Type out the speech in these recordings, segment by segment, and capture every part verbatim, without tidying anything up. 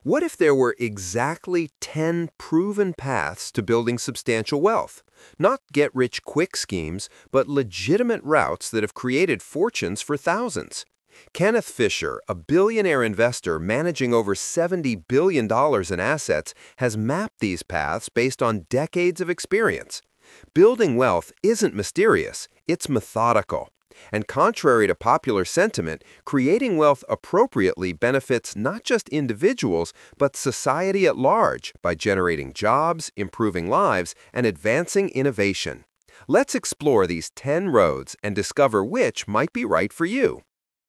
What if there were exactly ten proven paths to building substantial wealth? Not get-rich-quick schemes, but legitimate routes that have created fortunes for thousands. Kenneth Fisher, a billionaire investor managing over seventy billion dollars in assets, has mapped these paths based on decades of experience. Building wealth isn't mysterious, it's methodical. And contrary to popular sentiment, creating wealth appropriately benefits not just individuals, but society at large by generating jobs, improving lives, and advancing innovation. Let's explore these ten roads and discover which might be right for you.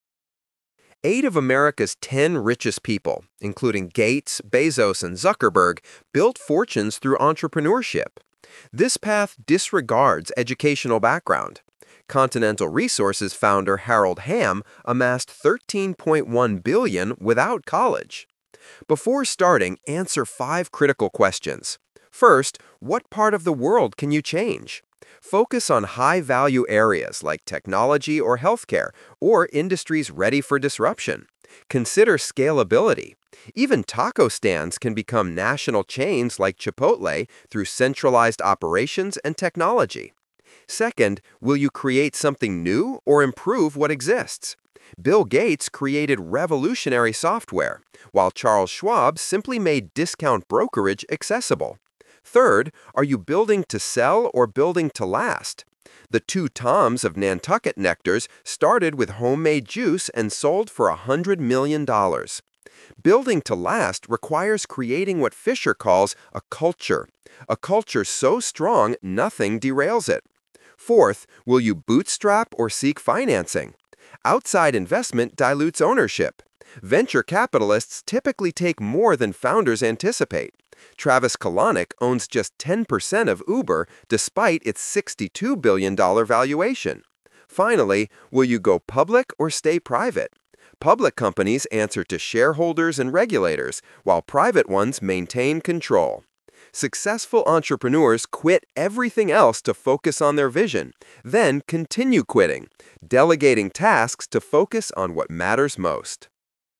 Eight of America's ten richest people, including Gates, Bezos, and Zuckerberg, built fortunes through entrepreneurship. This path disregards educational background. Continental Resources founder Harold Hamm amassed thirteen point one billion dollars without college. Before starting, answer five critical questions. First, what part of the world can you change? Focus on high-value areas like technology or healthcare, or industries ready for disruption. Consider scalability. Even taco stands can become national chains like Chipotle through centralized operations and technology. Second, will you create something new or improve what exists? Bill Gates created revolutionary software, while Charles Schwab simply made discount brokerage accessible. Third, are you building to sell or building to last? The two Toms of Nantucket Nectars started with homemade juice and sold for one hundred million dollars. Building to last requires creating what Fisher calls a culture, a culture so strong nothing derails it. Fourth, will you bootstrap or seek financing? Outside investment dilutes ownership. Venture capitalists typically take more than founders anticipate. Travis Kalanick owns just ten percent of Uber despite its sixty-two billion dollars valuation. Finally, will you go public or stay private? Public companies answer to shareholders and regulators, while private ones maintain control. Successful entrepreneurs quit everything else to focus on their vision, then continue quitting, delegating tasks to focus on what matters most.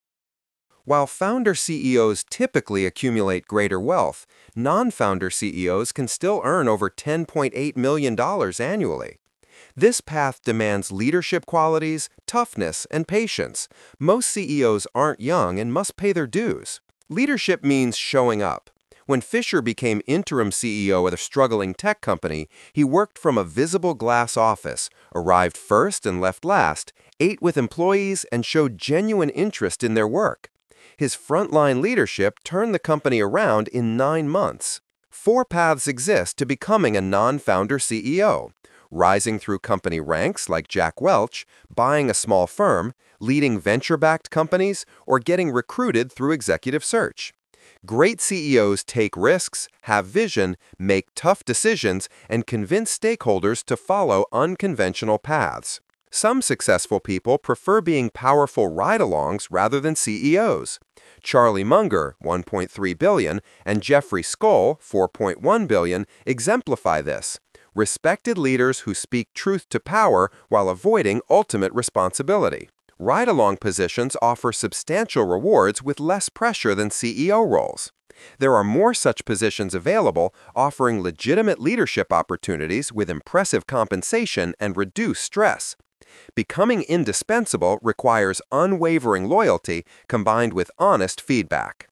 While founder C E Os typically accumulate greater wealth, non-founder C E Os can still earn over ten point eight million dollars annually. This path demands leadership qualities, toughness, and patience. Most C E Os aren't young and must pay their dues. Leadership means showing up. When Fisher became interim C E O at a struggling tech company, he worked from a visible glass office, arrived first and left last, ate with employees, and showed genuine interest in their work. His frontline leadership turned the company around in nine months. Four paths exist to becoming a non-founder C E O: rising through company ranks like Jack Welch, buying a small firm, leading venture-backed companies, or getting recruited through executive search. Great C E Os take risks, have vision, make tough decisions, and convince stakeholders to follow unconventional paths. Some successful people prefer being powerful ride-alongs rather than C E Os. Charlie Munger, one point three billion dollars, and Jeffrey Skoll, four point one billion dollars, exemplify this. Respected leaders who speak truth to power while avoiding ultimate responsibility. Ride-along positions offer substantial rewards with less pressure than C E O roles. There are more such positions available, offering legitimate leadership opportunities with impressive compensation and reduced stress. Becoming indispensable requires unwavering loyalty combined with honest feedback.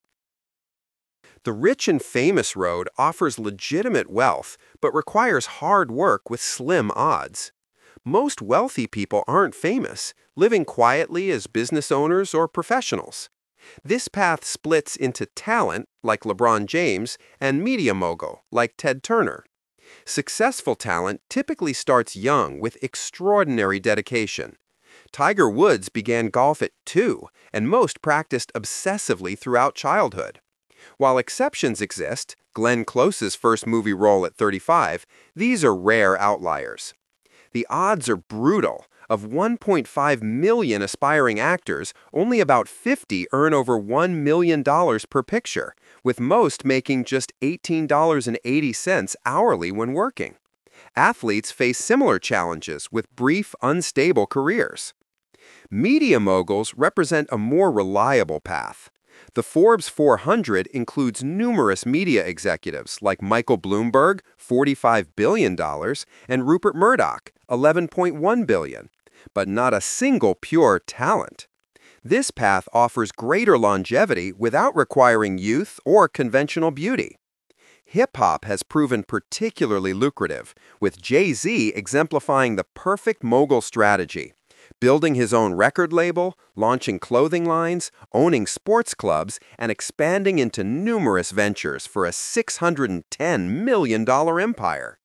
The rich and famous road offers legitimate wealth, but requires hard work with slim odds. Most wealthy people aren't famous, living quietly as business owners or professionals. This path splits into talent, like LeBron James, and media mogul, like Ted Turner. Successful talent typically starts young with extraordinary dedication. Tiger Woods began golf at two, and most practiced obsessively throughout childhood. While exceptions exist, Glenn Close's first movie role at thirty-five, these are rare outliers. The odds are brutal. Of one point five million aspiring actors, only about fifty earn over one million dollars per picture, with most making just eighteen dollars and eighty cents hourly when working. Athletes face similar challenges with brief, unstable careers. Media moguls represent a more reliable path. The Forbes four hundred includes numerous media executives like Michael Bloomberg, forty-five billion dollars, and Rupert Murdoch, eleven point one billion dollars, but not a single pure talent. This path offers greater longevity without requiring youth or conventional beauty. Hip-hop has proven particularly lucrative, with Jay-Z exemplifying the perfect mogul strategy, building his own record label, launching clothing lines, owning sports clubs, and expanding into numerous ventures for a six hundred ten million dollar empire.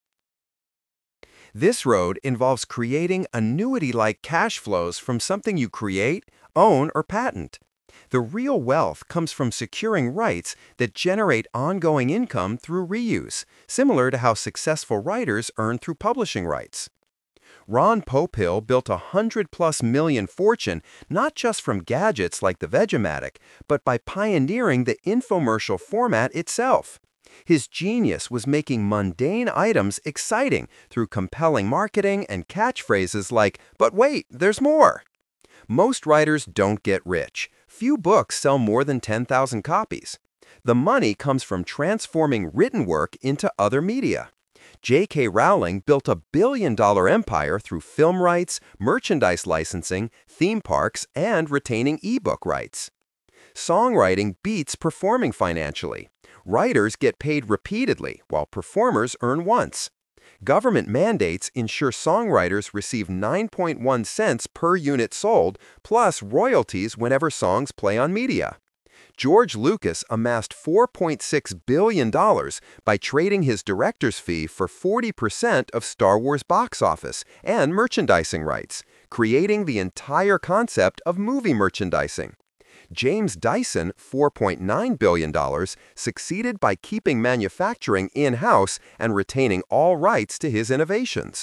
This road involves creating annuity-like cash flows from something you create, own, or patent. The real wealth comes from securing rights that generate ongoing income through reuse, similar to how successful writers earn through publishing rights. Ron Popeil built a hundred-plus million fortune not just from gadgets like the Vegematic, but by pioneering the infomercial format itself. His genius was making mundane items exciting through compelling marketing and catchphrases like, "But wait, there's more!" Most writers don't get rich. Few books sell more than ten thousand copies. The money comes from transforming written work into other media. J K Rowling built a billion-dollar empire through film rights, merchandise licensing, theme parks, and retaining ebook rights. Songwriting beats performing financially. Writers get paid repeatedly, while performers earn once. Government mandates ensure songwriters receive nine point one cents per unit sold, plus royalties whenever songs play on media. George Lucas amassed four point six billion dollars by trading his director's fee for forty percent of Star Wars box office and merchandising rights, creating the entire concept of movie merchandising. James Dyson, four point nine billion dollars, succeeded by keeping manufacturing in-house and retaining all rights to his innovations.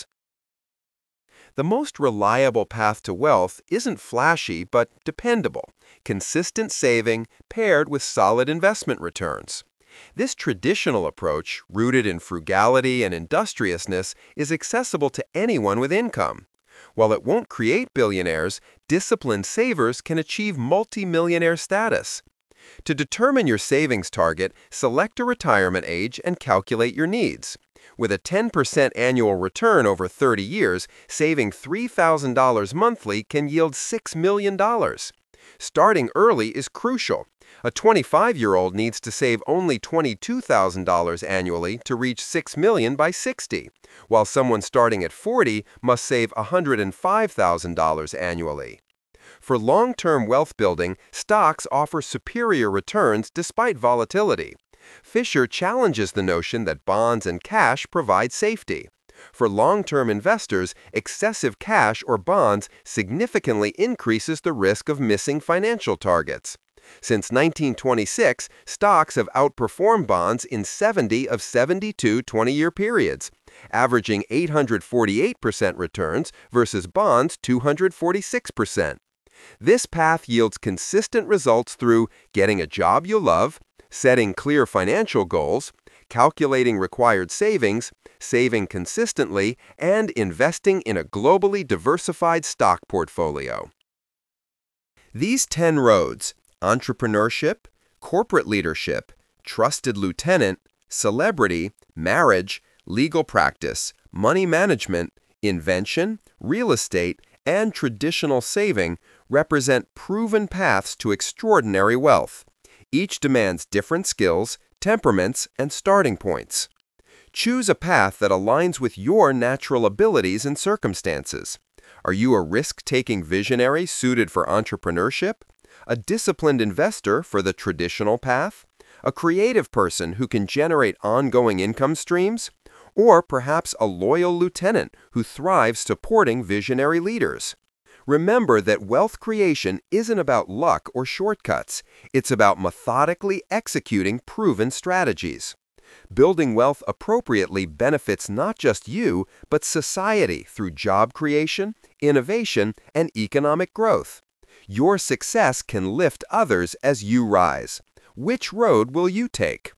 The most reliable path to wealth isn't flashy but dependable, consistent saving paired with solid investment returns. This traditional approach, rooted in frugality and industriousness, is accessible to anyone with income. While it won't create billionaires, disciplined savers can achieve multi-millionaire status. To determine your savings target, select a retirement age and calculate your needs. With a ten percent annual return over thirty years, saving three thousand dollars monthly can yield six million dollars. Starting early is crucial. A twenty-five-year-old needs to save only twenty-two thousand dollars annually to reach six million dollars by sixty, while someone starting at forty must save one hundred five thousand dollars annually. For long-term wealth building, stocks offer superior returns despite volatility. Fisher challenges the notion that bonds and cash provide safety. For long-term investors, excessive cash or bonds significantly increases the risk of missing financial targets. Since nineteen twenty-six, stocks have outperformed bonds in seventy of seventy-two twenty-year periods, averaging eight hundred forty-eight percent returns versus bonds' two hundred forty-six percent. This path yields consistent results through getting a job you love, setting clear financial goals, calculating required savings, saving consistently, and investing in a globally diversified stock portfolio. These ten roads, entrepreneurship, corporate leadership, trusted lieutenant, celebrity, marriage, legal practice, money management, invention, real estate, and traditional saving, represent proven paths to extraordinary wealth. Each demands different skills, temperaments, and starting points. Choose a path that aligns with your natural abilities and circumstances. Are you a risk-taking visionary suited for entrepreneurship? A disciplined investor for the traditional path? A creative person who can generate ongoing income streams? Or perhaps a loyal lieutenant who thrives supporting visionary leaders? Remember that wealth creation isn't about luck or shortcuts. It's about methodically executing proven strategies. Building wealth appropriately benefits not just you, but society through job creation, innovation, and economic growth. Your success can lift others as you rise. Which road will you take?